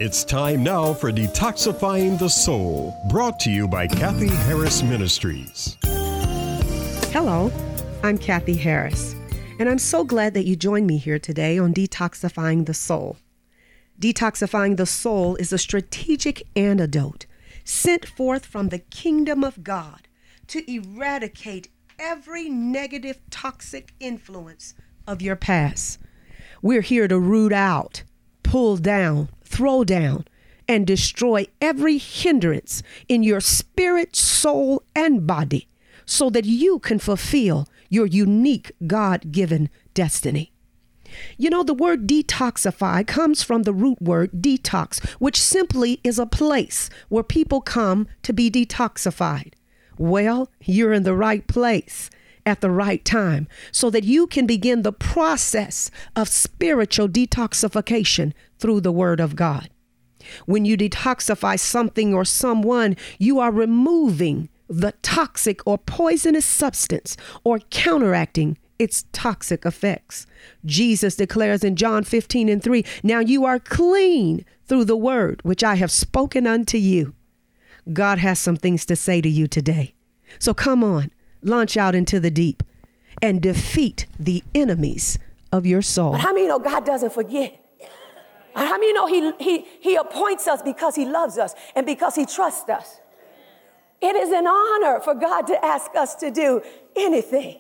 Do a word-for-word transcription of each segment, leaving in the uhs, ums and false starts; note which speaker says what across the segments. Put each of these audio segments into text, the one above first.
Speaker 1: It's time now for Detoxifying the Soul, brought to you by Kathy Harris Ministries.
Speaker 2: Hello, I'm Kathy Harris, and I'm so glad that you joined me here today on Detoxifying the Soul. Detoxifying the Soul is a strategic antidote sent forth from the kingdom of God to eradicate every negative, toxic influence of your past. We're here to root out, pull down, throw down, and destroy every hindrance in your spirit, soul, and body so that you can fulfill your unique God-given destiny. You know, the word detoxify comes from the root word detox, which simply is a place where people come to be detoxified. Well, you're in the right place at the right time so that you can begin the process of spiritual detoxification through the Word of God. When you detoxify something or someone, you are removing the toxic or poisonous substance or counteracting its toxic effects. Jesus declares in John fifteen and three, "Now you are clean through the word which I have spoken unto you." God has some things to say to you today. So come on, launch out into the deep and defeat the enemies of your soul.
Speaker 3: But how many know God doesn't forget? How many know he, he, he appoints us because he loves us and because he trusts us? It is an honor for God to ask us to do anything.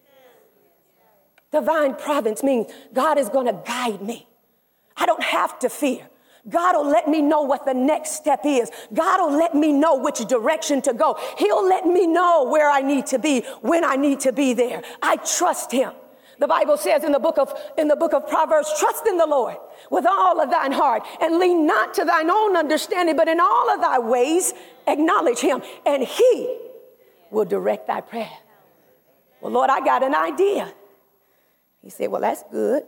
Speaker 3: Divine providence means God is going to guide me. I don't have to fear. God will let me know what the next step is. God will let me know which direction to go. He'll let me know where I need to be, when I need to be there. I trust him. The Bible says in the book of in the book of Proverbs, trust in the Lord with all of thine heart and lean not to thine own understanding, but in all of thy ways acknowledge him, and he will direct thy path. Well, Lord, I got an idea. He said, well, that's good.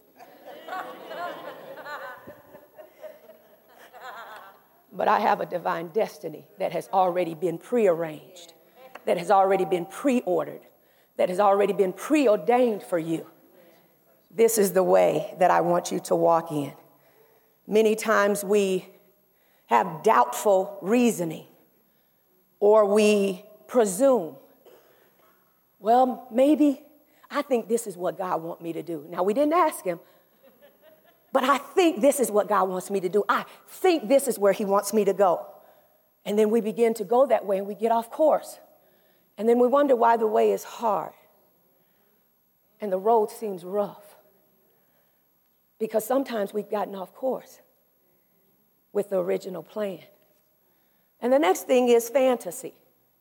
Speaker 3: But I have a divine destiny that has already been prearranged, that has already been preordered, that has already been preordained for you. This is the way that I want you to walk in. Many times we have doubtful reasoning, or we presume, well, maybe I think this is what God wants me to do. Now, we didn't ask him, but I think this is what God wants me to do. I think this is where he wants me to go. And then we begin to go that way and we get off course. And then we wonder why the way is hard and the road seems rough. Because sometimes we've gotten off course with the original plan. And the next thing is fantasy.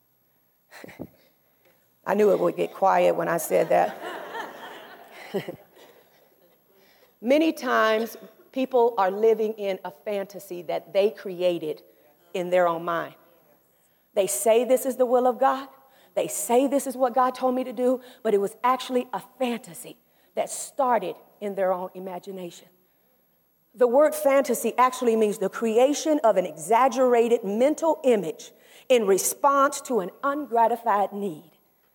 Speaker 3: I knew it would get quiet when I said that. Many times, people are living in a fantasy that they created in their own mind. They say this is the will of God. They say this is what God told me to do, but it was actually a fantasy that started in their own imagination. The word fantasy actually means the creation of an exaggerated mental image in response to an ungratified need.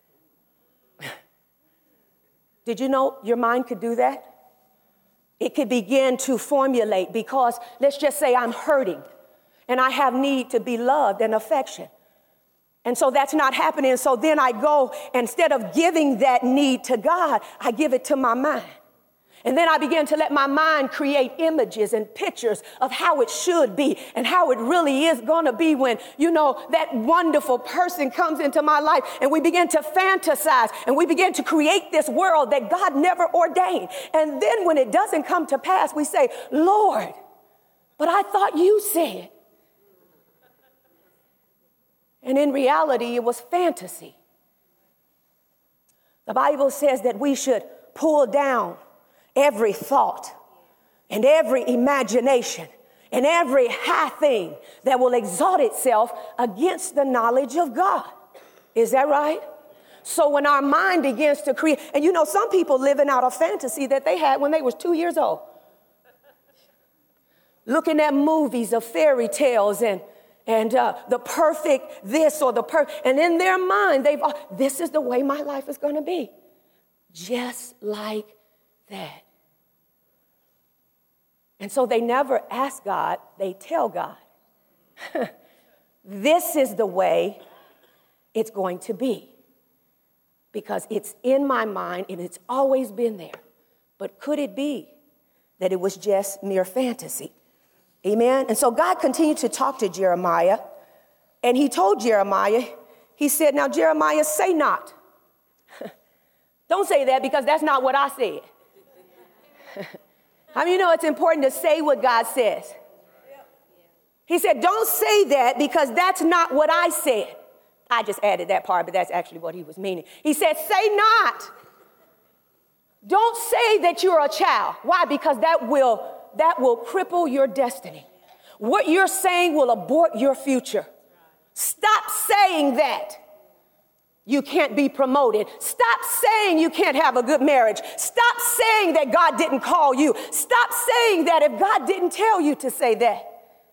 Speaker 3: Did you know your mind could do that? It could begin to formulate because, let's just say I'm hurting and I have need to be loved and affection. And so that's not happening. So then I go, instead of giving that need to God, I give it to my mind. And then I begin to let my mind create images and pictures of how it should be and how it really is going to be when, you know, that wonderful person comes into my life, and we begin to fantasize and we begin to create this world that God never ordained. And then when it doesn't come to pass, we say, Lord, but I thought you said. And in reality, it was fantasy. The Bible says that we should pull down every thought and every imagination and every high thing that will exalt itself against the knowledge of God. Is that right? So when our mind begins to create, and you know, some people living out a fantasy that they had when they was two years old, looking at movies of fairy tales and and uh, the perfect this or the perfect, and in their mind, they've, uh, this is the way my life is going to be. Just like that. And so they never ask God, they tell God, this is the way it's going to be. Because it's in my mind and it's always been there. But could it be that it was just mere fantasy? Amen. And so God continued to talk to Jeremiah. And he told Jeremiah, he said, now, Jeremiah, say not. Don't say that because that's not what I said. How many of you know it's important to say what God says? He said, don't say that because that's not what I said. I just added that part, but that's actually what he was meaning. He said, say not. Don't say that you're a child. Why? Because that will, that will cripple your destiny. What you're saying will abort your future. Stop saying that you can't be promoted. Stop saying you can't have a good marriage. Stop saying that God didn't call you. Stop saying that if God didn't tell you to say that.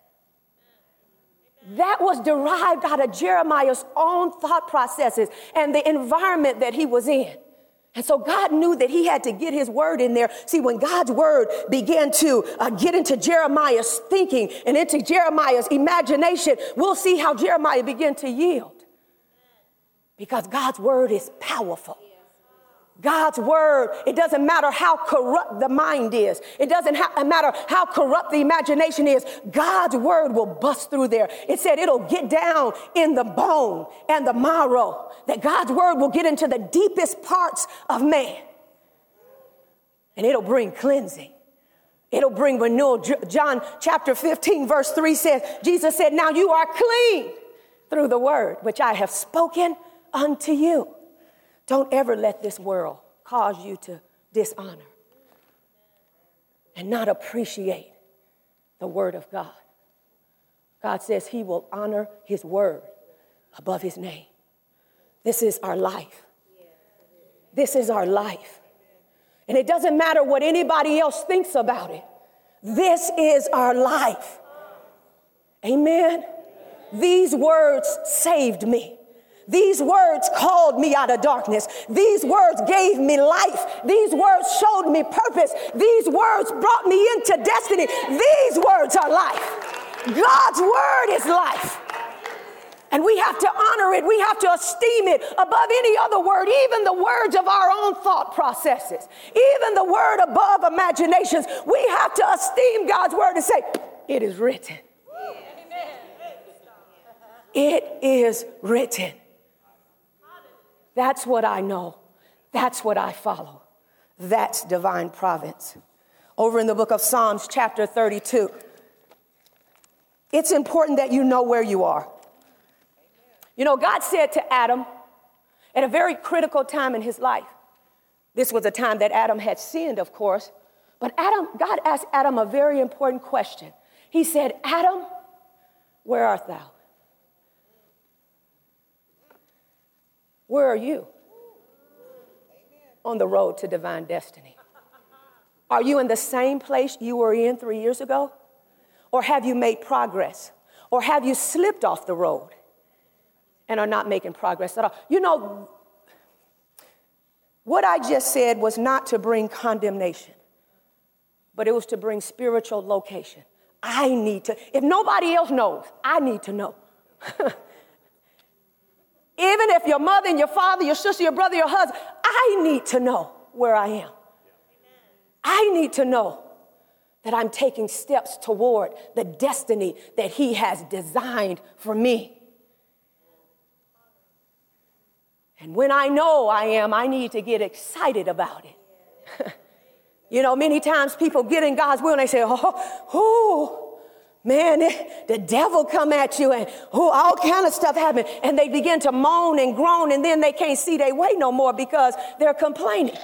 Speaker 3: That was derived out of Jeremiah's own thought processes and the environment that he was in. And so God knew that he had to get his word in there. See, when God's word began to uh, get into Jeremiah's thinking and into Jeremiah's imagination, we'll see how Jeremiah began to yield. Because God's word is powerful. God's word, it doesn't matter how corrupt the mind is. It doesn't ha- matter how corrupt the imagination is. God's word will bust through there. It said it'll get down in the bone and the marrow. That God's word will get into the deepest parts of man. And it'll bring cleansing. It'll bring renewal. John chapter fifteen verse three says, Jesus said, now you are clean through the word which I have spoken unto you. Don't ever let this world cause you to dishonor and not appreciate the word of God. God says he will honor his word above his name. This is our life. This is our life. And it doesn't matter what anybody else thinks about it. This is our life. Amen. These words saved me. These words called me out of darkness. These words gave me life. These words showed me purpose. These words brought me into destiny. These words are life. God's word is life. And we have to honor it. We have to esteem it above any other word, even the words of our own thought processes, even the word above imaginations. We have to esteem God's word and say, it is written. It is written. That's what I know. That's what I follow. That's divine providence. Over in the book of Psalms, chapter thirty-two, it's important that you know where you are. You know, God said to Adam at a very critical time in his life. This was a time that Adam had sinned, of course. But Adam, God asked Adam a very important question. He said, Adam, where art thou? Where are you on the road to divine destiny? Are you in the same place you were in three years ago? Or have you made progress? Or have you slipped off the road and are not making progress at all? You know, what I just said was not to bring condemnation, but it was to bring spiritual location. I need to, if nobody else knows, I need to know. Even if your mother and your father, your sister, your brother, your husband, I need to know where I am. I need to know that I'm taking steps toward the destiny that he has designed for me. And when I know I am, I need to get excited about it. You know, many times people get in God's will and they say, oh, oh, man, the devil come at you and oh, all kind of stuff happen. And they begin to moan and groan and then they can't see their way no more because they're complaining.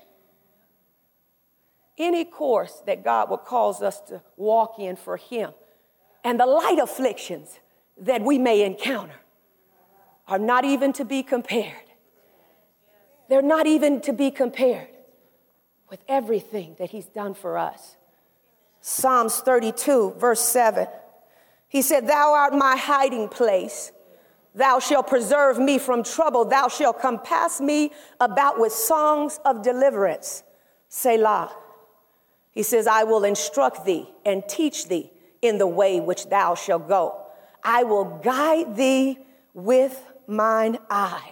Speaker 3: Any course that God would cause us to walk in for him and the light afflictions that we may encounter are not even to be compared. They're not even to be compared with everything that he's done for us. Psalms thirty-two, verse seven. He said, thou art my hiding place. Thou shalt preserve me from trouble. Thou shalt compass me about with songs of deliverance. Selah. He says, I will instruct thee and teach thee in the way which thou shalt go. I will guide thee with mine eye.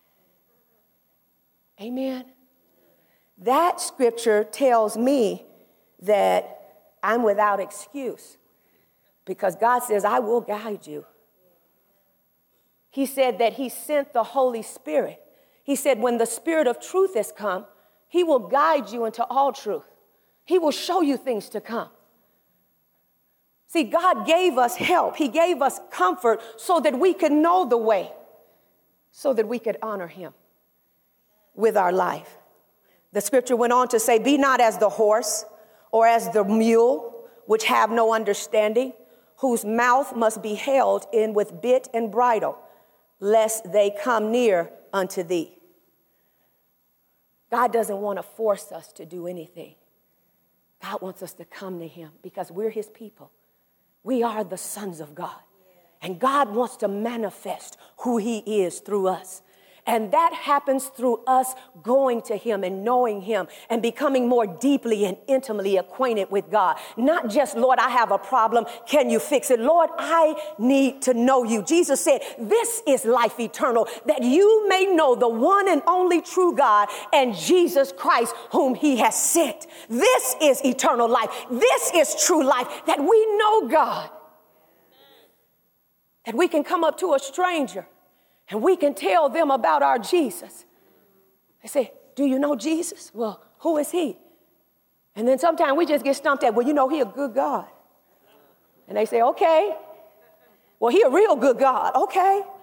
Speaker 3: Amen. That scripture tells me that I'm without excuse because God says, I will guide you. He said that he sent the Holy Spirit. He said, when the Spirit of truth has come, he will guide you into all truth. He will show you things to come. See, God gave us help. He gave us comfort so that we could know the way, so that we could honor him with our life. The scripture went on to say, be not as the horse or as the mule, which have no understanding, whose mouth must be held in with bit and bridle, lest they come near unto thee. God doesn't want to force us to do anything. God wants us to come to him because we're his people. We are the sons of God. And God wants to manifest who he is through us. And that happens through us going to him and knowing him and becoming more deeply and intimately acquainted with God. Not just, Lord, I have a problem. Can you fix it? Lord, I need to know you. Jesus said, this is life eternal, that you may know the one and only true God and Jesus Christ, whom he has sent. This is eternal life. This is true life, that we know God. That we can come up to a stranger and we can tell them about our Jesus. They say, do you know Jesus? Well, who is he? And then sometimes we just get stumped at, well, you know, he a good God. And they say, okay. Well, he a real good God. Okay.